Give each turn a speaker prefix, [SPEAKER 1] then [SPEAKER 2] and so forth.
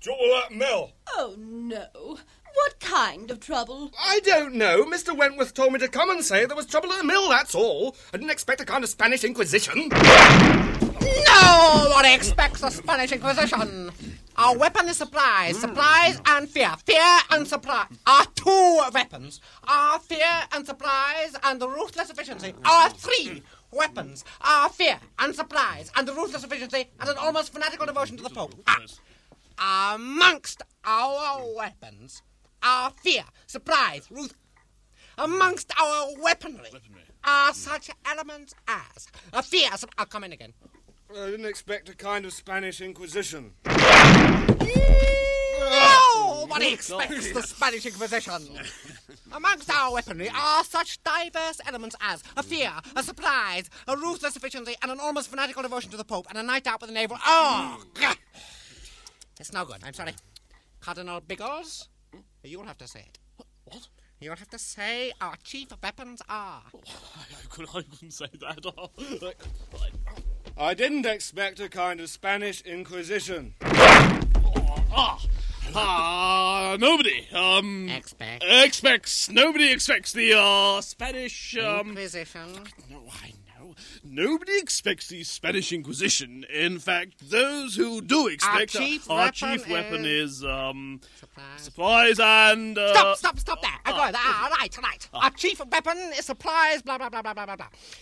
[SPEAKER 1] trouble at mill.
[SPEAKER 2] Oh, no. What kind of trouble?
[SPEAKER 1] I don't know. Mr. Wentworth told me to come and say there was trouble at the mill, that's all. I didn't expect a kind of Spanish Inquisition.
[SPEAKER 3] Nobody expects the Spanish Inquisition. Our weapon is supplies. Supplies and fear. Fear and supply are two weapons. Our fear and supplies and the ruthless efficiency are three weapons. Our fear and supplies and the ruthless efficiency and an almost fanatical devotion to the Pope. Amongst our weapons, our fear, supplies, amongst our weaponry are such elements as a fear. I'll come in again.
[SPEAKER 1] I didn't expect a kind of Spanish Inquisition.
[SPEAKER 3] Nobody expects the Spanish Inquisition. Amongst our weaponry are such diverse elements as a fear, a supplies, a ruthless efficiency, and an almost fanatical devotion to the Pope, and a night out with the naval. Oh, it's no good. I'm sorry. Cardinal Bigos, you'll have to say it.
[SPEAKER 4] What?
[SPEAKER 3] You'll have to say our chief weapons are.
[SPEAKER 4] I couldn't say that.
[SPEAKER 1] I didn't expect a kind of Spanish Inquisition.
[SPEAKER 4] Nobody, nobody expects the, Spanish,
[SPEAKER 3] Inquisition.
[SPEAKER 4] No, I know. Nobody expects the Spanish Inquisition. In fact, those who do expect...
[SPEAKER 3] Our chief
[SPEAKER 4] weapon is,
[SPEAKER 3] Supplies.
[SPEAKER 4] supplies and,
[SPEAKER 3] Stop there. I'm going. Right. Our chief weapon is supplies, blah, blah, blah, blah, blah, blah, blah.